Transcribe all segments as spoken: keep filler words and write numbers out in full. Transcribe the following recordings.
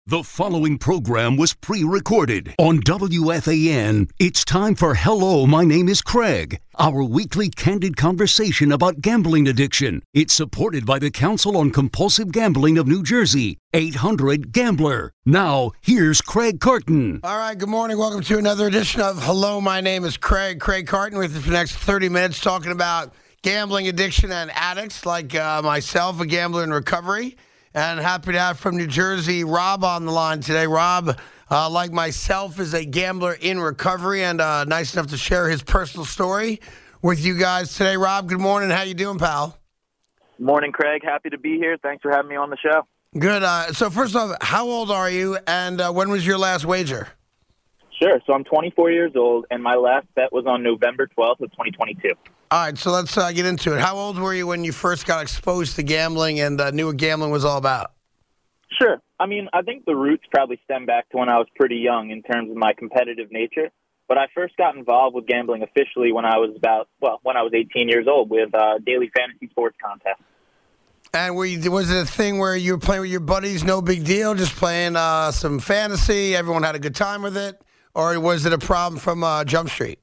The following program was pre-recorded on W F A N. It's time for Hello, My Name is Craig, our weekly candid conversation about gambling addiction. It's supported by the Council on Compulsive Gambling of New Jersey, eight hundred gambler. Now, here's Craig Carton. All right, good morning. Welcome to another edition of Hello, My Name is Craig. Craig Carton with you for the next thirty minutes talking about gambling addiction and addicts like uh, myself, a gambler in recovery. And happy to have from New Jersey, Rob on the line today. Rob, uh, like myself, is a gambler in recovery and uh, nice enough to share his personal story with you guys today. Rob, good morning. How you doing, pal? Morning, Craig. Happy to be here. Thanks for having me on the show. Good. Uh, so first off, how old are you, and uh, when was your last wager? Sure. So I'm twenty-four years old, and my last bet was on November twelfth of twenty twenty-two. All right, so let's uh, get into it. How old were you when you first got exposed to gambling and uh, knew what gambling was all about? Sure. I mean, I think the roots probably stem back to when I was pretty young in terms of my competitive nature. But I first got involved with gambling officially when I was about, well, when I was eighteen years old with uh, daily fantasy sports contests. And were you, was it a thing where you were playing with your buddies, no big deal, just playing uh, some fantasy, everyone had a good time with it? Or was it a problem from uh, Jump Street?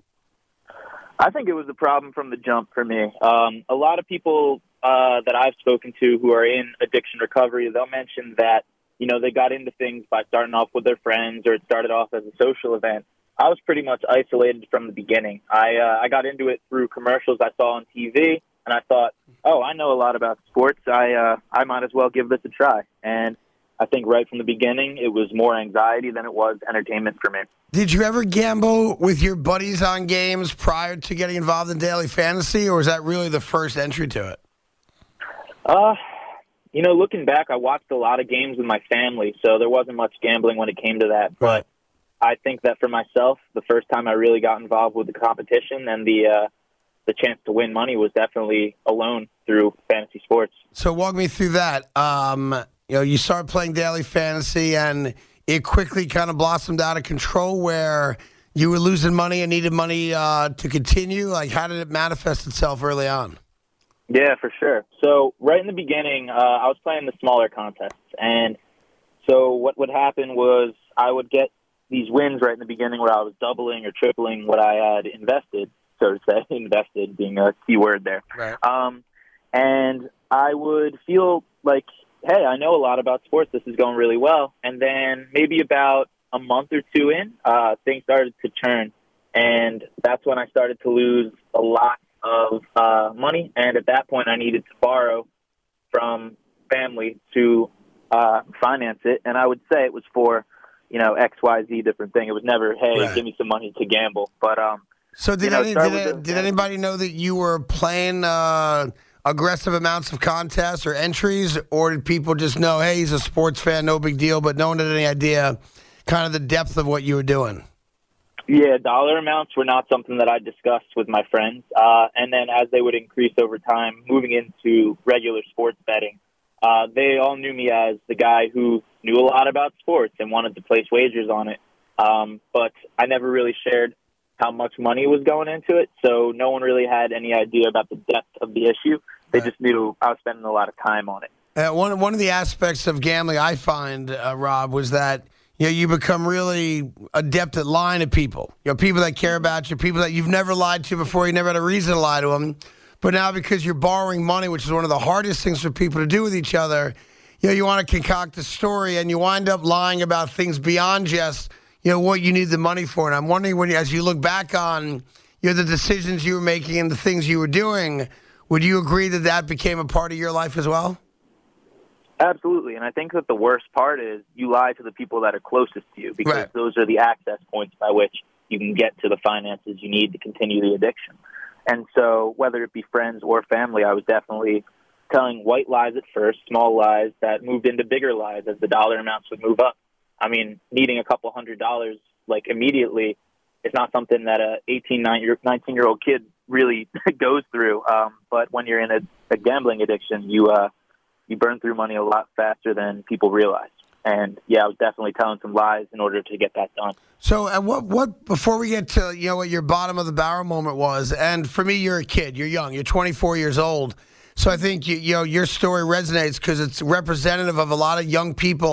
I think it was a problem from the jump for me. Um, a lot of people uh, that I've spoken to who are in addiction recovery, they'll mention that, you know, they got into things by starting off with their friends or it started off as a social event. I was pretty much isolated from the beginning. I uh, I got into it through commercials I saw on T V, and I thought, oh, I know a lot about sports. I uh, I might as well give this a try. And I think right from the beginning, it was more anxiety than it was entertainment for me. Did you ever gamble with your buddies on games prior to getting involved in daily fantasy, or was that really the first entry to it? Uh, you know, looking back, I watched a lot of games with my family, so there wasn't much gambling when it came to that. But I think that for myself, the first time I really got involved with the competition and the uh, the chance to win money was definitely alone through fantasy sports. So walk me through that. Um, you know, you started playing daily fantasy, and it quickly kind of blossomed out of control where you were losing money and needed money uh, to continue. Like, how did it manifest itself early on? Yeah, for sure. So right in the beginning, uh, I was playing the smaller contests. And so what would happen was I would get these wins right in the beginning where I was doubling or tripling what I had invested, so to say, invested being a key word there. Right. Um, and I would feel like, hey, I know a lot about sports. This is going really well. And then maybe about a month or two in, uh, things started to turn. And that's when I started to lose a lot of uh, money. And at that point, I needed to borrow from family to uh, finance it. And I would say it was for, you know, X, Y, Z different thing. It was never, hey, right. give me some money to gamble. But um, so did, you know, any, did, it, the, did anybody know that you were playing uh, aggressive amounts of contests or entries, or did people just know, hey, he's a sports fan, no big deal, but no one had any idea kind of the depth of what you were doing? Yeah, dollar amounts were not something that I discussed with my friends. Uh, and then as they would increase over time, moving into regular sports betting, uh, they all knew me as the guy who knew a lot about sports and wanted to place wagers on it. Um, but I never really shared how much money was going into it, so no one really had any idea about the depth of the issue. They just knew I was spending a lot of time on it. Uh, one, one of the aspects of gambling I find, uh, Rob, was that you know, you become really adept at lying to people. You know, people that care about you, people that you've never lied to before, you never had a reason to lie to them. But now because you're borrowing money, which is one of the hardest things for people to do with each other, you know, you want to concoct a story and you wind up lying about things beyond just, you know, what you need the money for. And I'm wondering, when as you look back on, you know, the decisions you were making and the things you were doing, would you agree that that became a part of your life as well? Absolutely, and I think that the worst part is you lie to the people that are closest to you because right. those are the access points by which you can get to the finances you need to continue the addiction. And so whether it be friends or family, I was definitely telling white lies at first, small lies that moved into bigger lies as the dollar amounts would move up. I mean, needing a couple hundred dollars like immediately is not something that a eighteen, nineteen-year-old kid really goes through. Um, but when you're in a, a gambling addiction, you uh, you burn through money a lot faster than people realize. And yeah, I was definitely telling some lies in order to get that done. So, uh, what what before we get to you know what your bottom of the barrel moment was, and for me, you're a kid, you're young, you're twenty-four years old. So I think you, you know your story resonates because it's representative of a lot of young people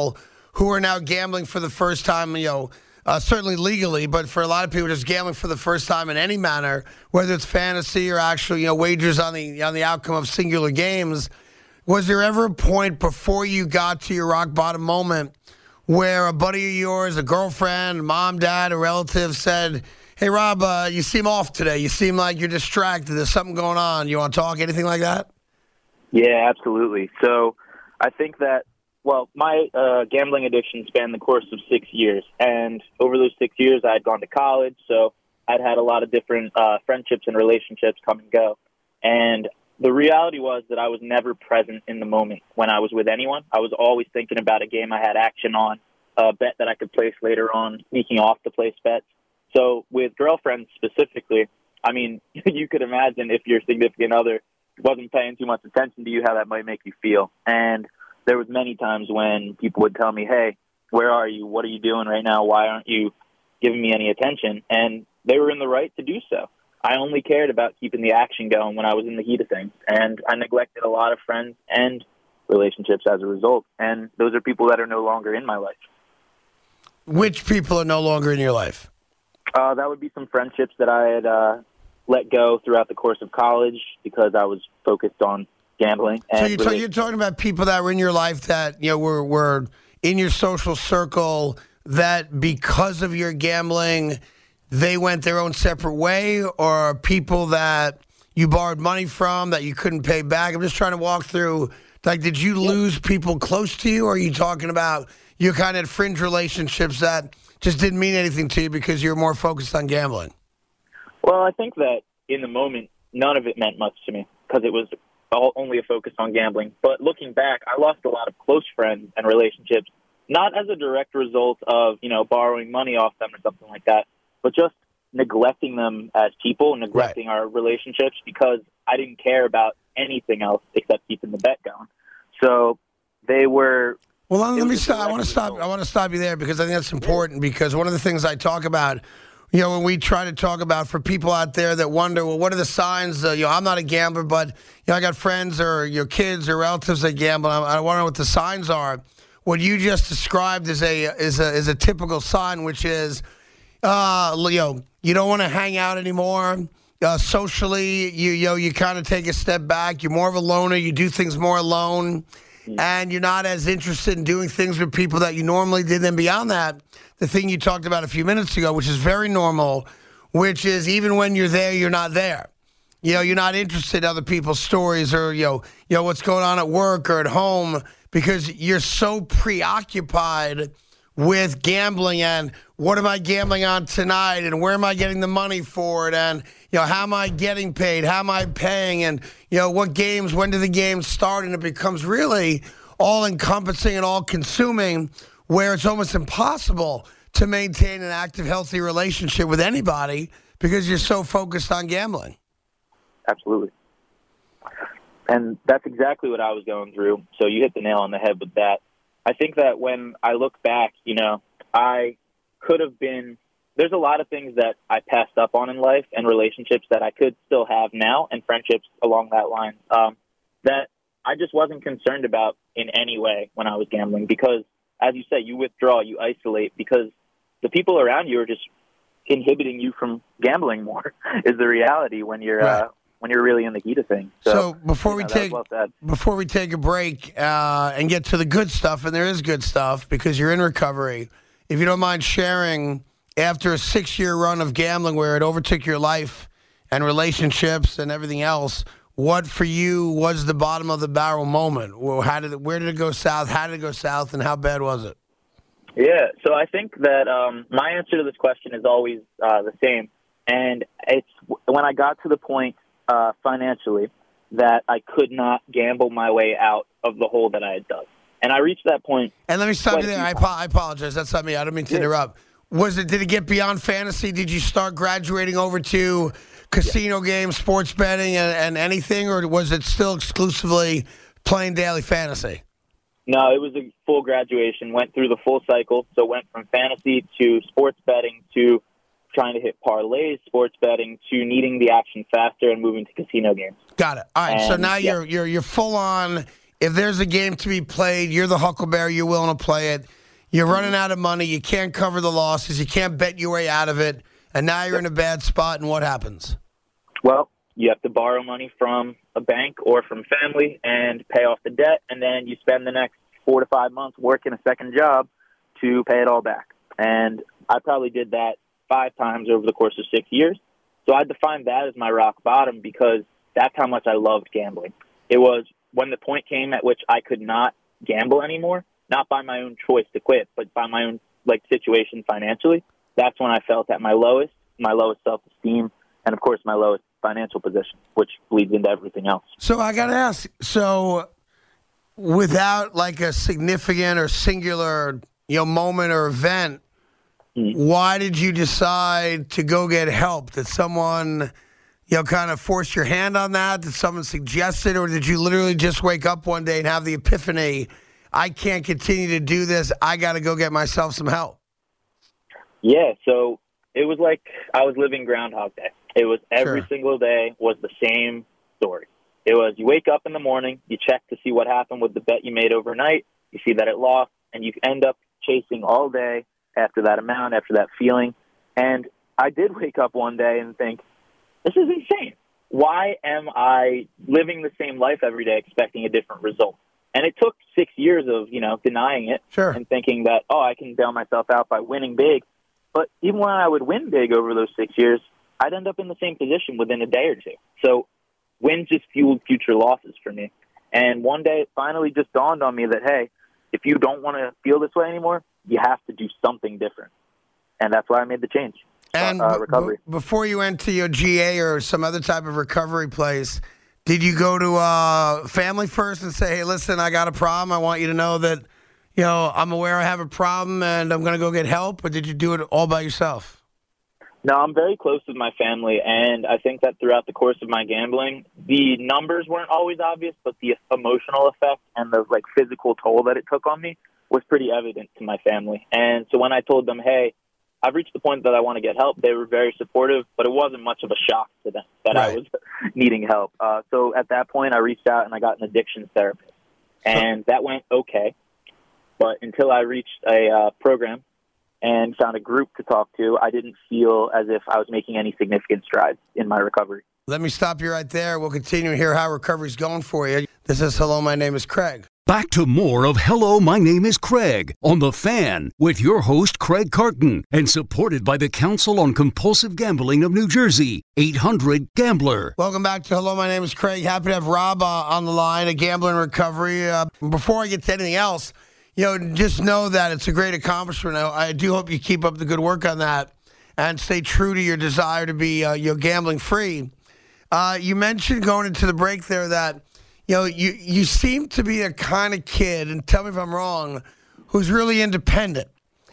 who are now gambling for the first time, you know, uh, certainly legally, but for a lot of people just gambling for the first time in any manner, whether it's fantasy or actual, you know, wagers on the on the outcome of singular games. Was there ever a point before you got to your rock bottom moment where a buddy of yours, a girlfriend, mom, dad, a relative said, hey, Rob, uh, you seem off today. You seem like you're distracted. There's something going on. You want to talk? Anything like that? Yeah, absolutely. So I think that, well, my uh, gambling addiction spanned the course of six years. And over those six years, I had gone to college. So I'd had a lot of different uh, friendships and relationships come and go. And the reality was that I was never present in the moment when I was with anyone. I was always thinking about a game I had action on, a bet that I could place later on, sneaking off to place bets. So with girlfriends specifically, I mean, you could imagine if your significant other wasn't paying too much attention to you, how that might make you feel. And there was many times when people would tell me, hey, where are you? What are you doing right now? Why aren't you giving me any attention? And they were in the right to do so. I only cared about keeping the action going when I was in the heat of things. And I neglected a lot of friends and relationships as a result. And those are people that are no longer in my life. Which people are no longer in your life? Uh, that would be some friendships that I had uh, let go throughout the course of college because I was focused on gambling. And so you're, ta- you're talking about people that were in your life that, you know, were, were in your social circle that because of your gambling, they went their own separate way, or people that you borrowed money from that you couldn't pay back? I'm just trying to walk through, like, did you lose people close to you, or are you talking about you kind of had fringe relationships that just didn't mean anything to you because you're more focused on gambling? Well, I think that in the moment, none of it meant much to me because it was all, only a focus on gambling. But looking back, I lost a lot of close friends and relationships, not as a direct result of, you know, borrowing money off them or something like that, but just neglecting them as people, neglecting right. our relationships because I didn't care about anything else except keeping the bet going. So they were... Well, let me stop. I want to stop. I want to stop you there because I think that's important. Because one of the things I talk about, you know, when we try to talk about for people out there that wonder, well, what are the signs? Uh, you know, I'm not a gambler, but you know, I got friends or your kids or relatives that gamble. I, I want to know what the signs are. What you just described is a is a is a typical sign, which is, uh, you know, you don't want to hang out anymore. Uh, socially, you you know, you kind of take a step back. You're more of a loner. You do things more alone. And you're not as interested in doing things with people that you normally did. Then beyond that, the thing you talked about a few minutes ago, which is very normal, which is even when you're there, you're not there. You know, you're not interested in other people's stories or, you know, you know what's going on at work or at home because you're so preoccupied with gambling and what am I gambling on tonight and where am I getting the money for it and, you know, how am I getting paid? How am I paying? And, you know, what games, when do the games start? And it becomes really all-encompassing and all-consuming where it's almost impossible to maintain an active, healthy relationship with anybody because you're so focused on gambling. Absolutely. And that's exactly what I was going through. So you hit the nail on the head with that. I think that when I look back, you know, I could have been, there's a lot of things that I passed up on in life and relationships that I could still have now and friendships along that line um, that I just wasn't concerned about in any way when I was gambling because, as you say, you withdraw, you isolate because the people around you are just inhibiting you from gambling more is the reality when you're right. uh, when you're really in the heat of things. So, so before we know, take well before we take a break uh, and get to the good stuff, and there is good stuff because you're in recovery, if you don't mind sharing, after a six-year run of gambling where it overtook your life and relationships and everything else, what for you was the bottom of the barrel moment? Well, how did it, where did it go south? How did it go south, and how bad was it? Yeah, so I think that um, my answer to this question is always uh, the same, and it's when I got to the point uh, financially that I could not gamble my way out of the hole that I had dug. And I reached that point. And let me stop you there. I, I apologize. That's not me. I don't mean to yeah. interrupt. Was it? Did it get beyond fantasy? Did you start graduating over to casino yeah. games, sports betting, and, and anything, or was it still exclusively plain daily fantasy? No, it was a full graduation. Went through the full cycle. So went from fantasy to sports betting to trying to hit parlays, sports betting to needing the action faster and moving to casino games. Got it. All right. And, so now yeah. you're you're you're full on. If there's a game to be played, you're the Huckleberry. You're willing to play it. You're running out of money. You can't cover the losses. You can't bet your way out of it. And now you're in a bad spot, and what happens? Well, you have to borrow money from a bank or from family and pay off the debt, and then you spend the next four to five months working a second job to pay it all back. And I probably did that five times over the course of six years. So I defined that as my rock bottom because that's how much I loved gambling. It was when the point came at which I could not gamble anymore, not by my own choice to quit, but by my own like situation financially. That's when I felt at my lowest, my lowest self-esteem, and of course my lowest financial position, which bleeds into everything else. So I got to ask, so without like a significant or singular, you know, moment or event, mm-hmm. why did you decide to go get help? Did someone, you know, kind of force your hand on that? Did someone suggest it? Or did you literally just wake up one day and have the epiphany, I can't continue to do this, I got to go get myself some help? Yeah, so it was like I was living Groundhog Day. It was every Sure. single day was the same story. It was you wake up in the morning, you check to see what happened with the bet you made overnight, you see that it lost, and you end up chasing all day after that amount, after that feeling. And I did wake up one day and think, this is insane. Why am I living the same life every day expecting a different result? And it took six years of, you know, denying it Sure. and thinking that, oh, I can bail myself out by winning big. But even when I would win big over those six years, I'd end up in the same position within a day or two. So wins just fueled future losses for me. And one day it finally just dawned on me that, hey, if you don't want to feel this way anymore, you have to do something different. And that's why I made the change. And uh, recovery. b- before you went to your G A or some other type of recovery place, did you go to uh, family first and say, hey, listen, I got a problem. I want you to know that, you know, I'm aware I have a problem and I'm going to go get help? Or did you do it all by yourself? No, I'm very close with my family, and I think that throughout the course of my gambling, the numbers weren't always obvious, but the emotional effect and the like physical toll that it took on me was pretty evident to my family. And so when I told them, hey, I've reached the point that I want to get help, they were very supportive, but it wasn't much of a shock to them that right. I was needing help. Uh, so at that point, I reached out and I got an addiction therapist, and that went okay. But until I reached a uh, program and found a group to talk to, I didn't feel as if I was making any significant strides in my recovery. Let me stop you right there. We'll continue to hear how recovery's going for you. This is Hello, My Name is Craig. Back to more of Hello, My Name is Craig on The Fan with your host, Craig Carton, and supported by the Council on Compulsive Gambling of New Jersey, eight hundred gambler. Welcome back to Hello, My Name is Craig. Happy to have Rob uh, on the line, a gambler in recovery. Uh, before I get to anything else, you know, just know that it's a great accomplishment. I, I do hope you keep up the good work on that and stay true to your desire to be, uh, you know, gambling free. Uh, you mentioned going into the break there that, you know, you, you seem to be a kind of kid, and tell me if I'm wrong, who's really independent,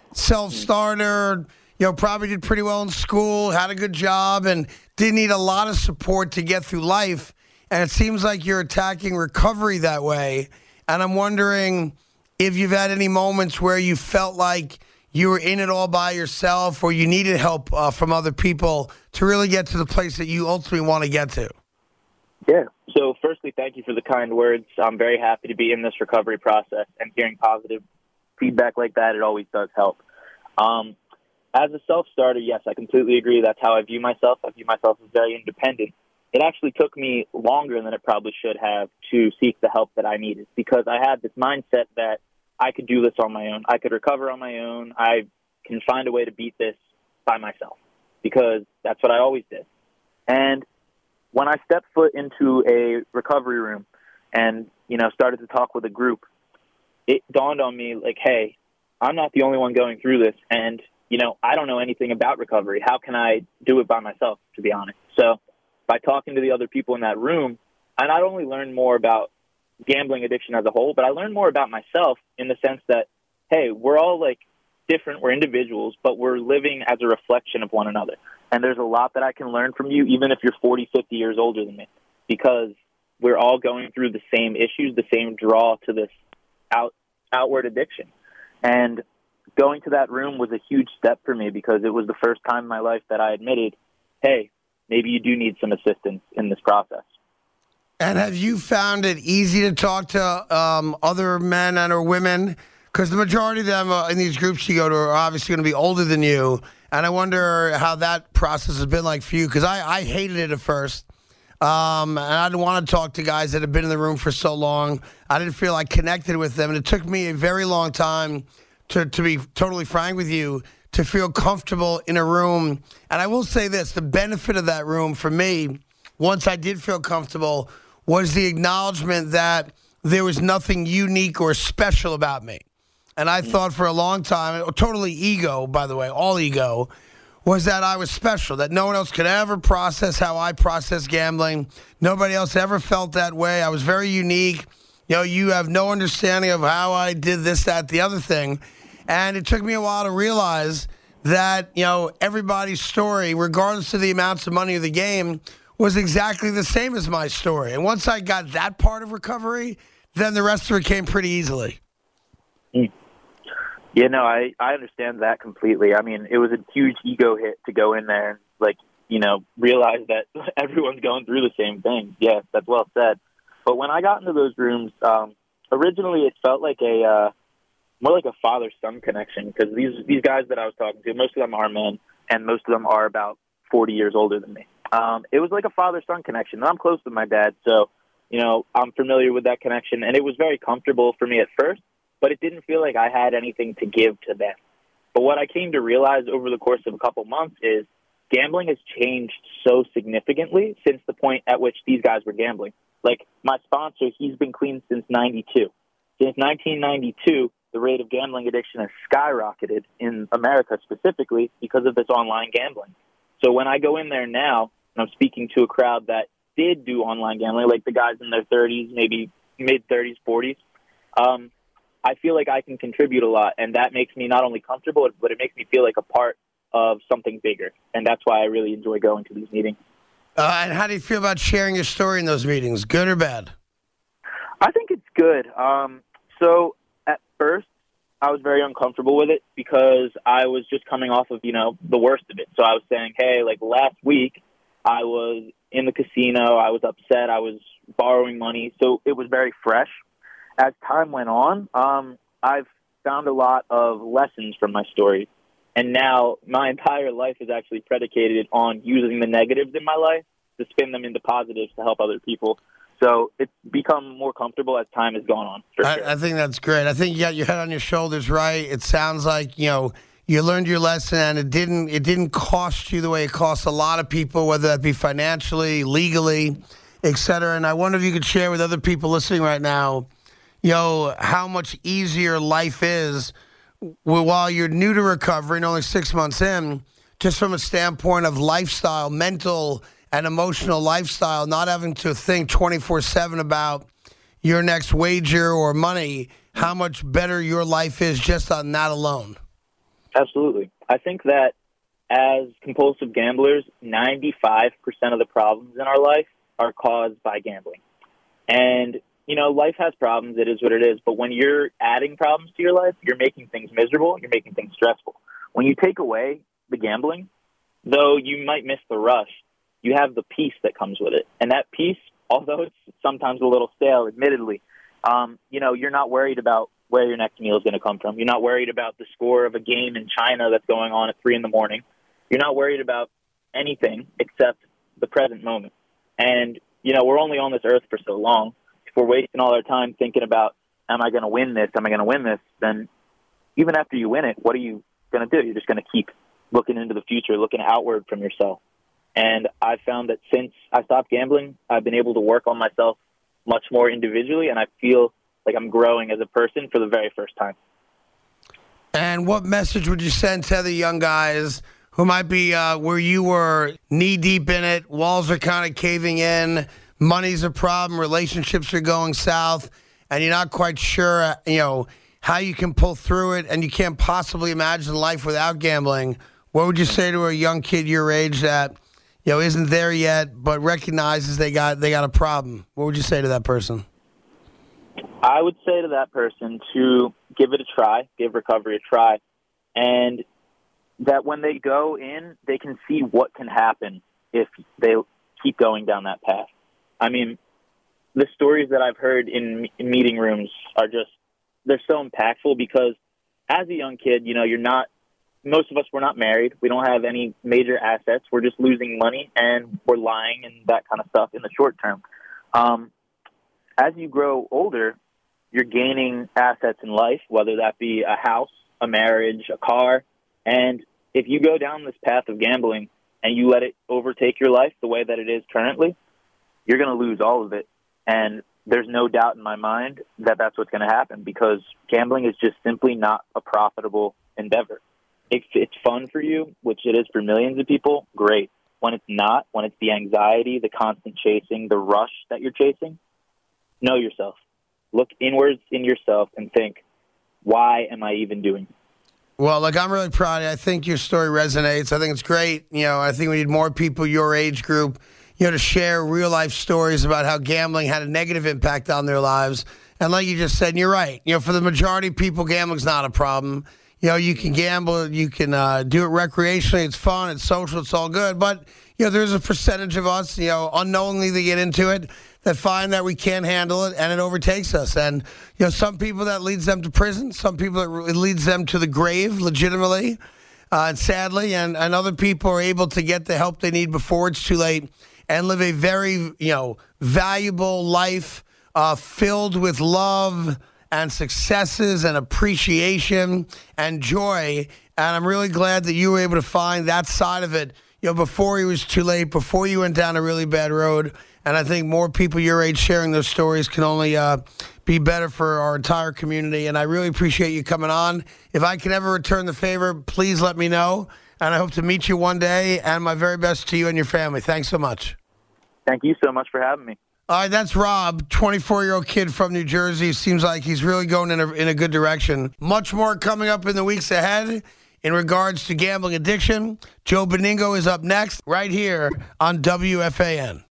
self-starter, you know, probably did pretty well in school, had a good job, and didn't need a lot of support to get through life. And it seems like you're attacking recovery that way. And I'm wondering if you've had any moments where you felt like you were in it all by yourself or you needed help uh, from other people to really get to the place that you ultimately want to get to. Yeah. So firstly, thank you for the kind words. I'm very happy to be in this recovery process, and hearing positive feedback like that, it always does help. Um, as a self-starter, yes, I completely agree. That's how I view myself. I view myself as very independent. It actually took me longer than it probably should have to seek the help that I needed, because I had this mindset that I could do this on my own. I could recover on my own. I can find a way to beat this by myself, because that's what I always did. And when I stepped foot into a recovery room and, you know, started to talk with a group, it dawned on me like, hey, I'm not the only one going through this. And, you know, I don't know anything about recovery. How can I do it by myself, to be honest? So by talking to the other people in that room, I not only learned more about gambling addiction as a whole, but I learned more about myself in the sense that, hey, we're all like different, we're individuals, but we're living as a reflection of one another. And there's a lot that I can learn from you, even if you're forty, fifty years older than me, because we're all going through the same issues, the same draw to this out, outward addiction. And going to that room was a huge step for me, because it was the first time in my life that I admitted, hey, maybe you do need some assistance in this process. And have you found it easy to talk to um, other men and or women? Because the majority of them uh, in these groups you go to are obviously going to be older than you. And I wonder how that process has been like for you. Because I, I hated it at first. Um, and I didn't want to talk to guys that had been in the room for so long. I didn't feel I connected with them. And it took me a very long time to, to be totally frank with you, to feel comfortable in a room. And I will say this, the benefit of that room for me, once I did feel comfortable, was the acknowledgement that there was nothing unique or special about me. And I thought for a long time, totally ego, by the way, all ego, was that I was special, that no one else could ever process how I process gambling. Nobody else ever felt that way. I was very unique. You know, you have no understanding of how I did this, that, the other thing. And it took me a while to realize that, you know, everybody's story, regardless of the amounts of money of the game, was exactly the same as my story. And once I got that part of recovery, then the rest of it came pretty easily. Mm. Yeah, no, I, I understand that completely. I mean, it was a huge ego hit to go in there and, like, you know, realize that everyone's going through the same thing. Yes, that's well said. But when I got into those rooms, um, originally it felt like a uh, more like a father-son connection, because these these guys that I was talking to, most of them are men, and most of them are about forty years older than me. Um, it was like a father-son connection. And I'm close to my dad, so, you know, I'm familiar with that connection, and it was very comfortable for me at first, but it didn't feel like I had anything to give to them. But what I came to realize over the course of a couple months is gambling has changed so significantly since the point at which these guys were gambling. Like, my sponsor, he's been clean since ninety-two. Since nineteen ninety-two, the rate of gambling addiction has skyrocketed in America specifically because of this online gambling. So when I go in there now, and I'm speaking to a crowd that did do online gambling, like the guys in their thirties, maybe mid-thirties, forties, um, I feel like I can contribute a lot, and that makes me not only comfortable, but it makes me feel like a part of something bigger, and that's why I really enjoy going to these meetings. Uh, and how do you feel about sharing your story in those meetings, good or bad? I think it's good. Um, so at first, I was very uncomfortable with it because I was just coming off of, you know, the worst of it. So I was saying, hey, like last week, I was in the casino, I was upset, I was borrowing money, so it was very fresh. As time went on, um, I've found a lot of lessons from my story. And now my entire life is actually predicated on using the negatives in my life to spin them into positives to help other people. So it's become more comfortable as time has gone on. For I, sure. I think that's great. I think you got your head on your shoulders right. It sounds like, you know, you learned your lesson, and it didn't it didn't cost you the way it costs a lot of people, whether that be financially, legally, et cetera. And I wonder if you could share with other people listening right now, you know, how much easier life is while you're new to recovery and only six months in, just from a standpoint of lifestyle, mental and emotional lifestyle, not having to think twenty-four seven about your next wager or money, how much better your life is just on that alone. Absolutely. I think that as compulsive gamblers, ninety-five percent of the problems in our life are caused by gambling. And you know, life has problems. It is what it is. But when you're adding problems to your life, you're making things miserable. You're making things stressful. When you take away the gambling, though you might miss the rush, you have the peace that comes with it. And that peace, although it's sometimes a little stale, admittedly, um, you know, you're not worried about where your next meal is going to come from. You're not worried about the score of a game in China that's going on at three in the morning. You're not worried about anything except the present moment. And, you know, we're only on this earth for so long. If we're wasting all our time thinking about, am I going to win this? Am I going to win this? Then even after you win it, what are you going to do? You're just going to keep looking into the future, looking outward from yourself. And I've found that since I stopped gambling, I've been able to work on myself much more individually, and I feel like I'm growing as a person for the very first time. And what message would you send to the young guys who might be uh, where you were knee-deep in it, walls are kind of caving in, money's a problem, relationships are going south, and you're not quite sure, you know, how you can pull through it, and you can't possibly imagine life without gambling? What would you say to a young kid your age that, you know, isn't there yet, but recognizes they got they got a problem? What would you say to that person? I would say to that person to give it a try, give recovery a try, and that when they go in, they can see what can happen if they keep going down that path. I mean, the stories that I've heard in, in meeting rooms are just they're so impactful because as a young kid, you know, you're not, most of us, we're not married. We don't have any major assets. We're just losing money and we're lying and that kind of stuff in the short term. Um, as you grow older, you're gaining assets in life, whether that be a house, a marriage, a car. And if you go down this path of gambling and you let it overtake your life the way that it is currently, you're going to lose all of it. And there's no doubt in my mind that that's what's going to happen because gambling is just simply not a profitable endeavor. If it's fun for you, which it is for millions of people, great. When it's not, when it's the anxiety, the constant chasing, the rush that you're chasing, know yourself. Look inwards in yourself and think, why am I even doing this? Well, look, I'm really proud of you. I think your story resonates. I think it's great. You know, I think we need more people your age group, you know, to share real-life stories about how gambling had a negative impact on their lives. And like you just said, and you're right. You know, for the majority of people, gambling's not a problem. You know, you can gamble, you can uh, do it recreationally. It's fun, it's social, it's all good. But, you know, there's a percentage of us, you know, unknowingly they get into it, that find that we can't handle it and it overtakes us. And, you know, some people that leads them to prison, some people it leads them to the grave legitimately uh, and sadly, and, and other people are able to get the help they need before it's too late and live a very, you know, valuable life uh, filled with love and successes and appreciation and joy. And I'm really glad that you were able to find that side of it, you know, before it was too late, before you went down a really bad road. And I think more people your age sharing those stories can only uh, be better for our entire community. And I really appreciate you coming on. If I can ever return the favor, please let me know. And I hope to meet you one day. And my very best to you and your family. Thanks so much. Thank you so much for having me. All right, that's Rob, twenty-four-year-old kid from New Jersey. Seems like he's really going in a, in a good direction. Much more coming up in the weeks ahead in regards to gambling addiction. Joe Benigno is up next right here on W F A N.